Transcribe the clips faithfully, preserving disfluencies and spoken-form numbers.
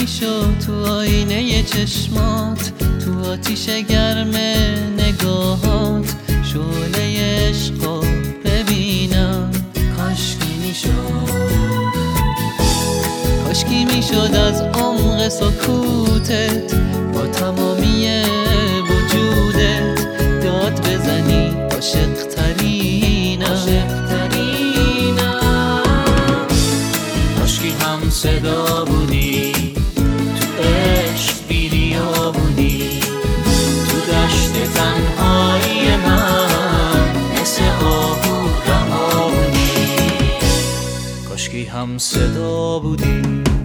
میشد تو آینه چشمات، تو آتیش گرم نگاهات شعله عشقو ببینم. کاشکی میشد، کاشکی میشد از عمق سکوتت با تمامی وجودت داد بزنی عاشق ترینم. کاشکی هم صدا بودی، تو عشق بیریا بودی، تو دشت تنهایی من مثل آهو رها بودی. کاشکی هم صدا بودی.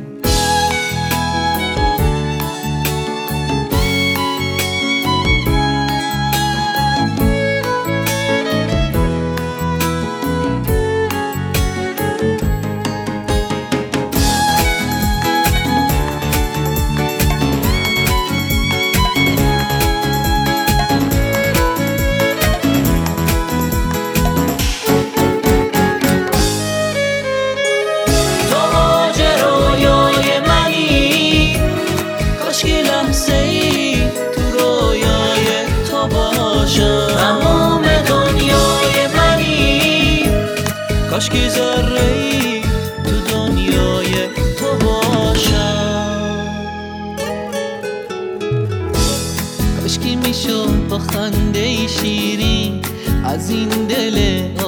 تمام دنیای منی، کاشکی ذره‌ای تو دنیای تو باشم. کاشکی میشد با خنده شیرین از این دل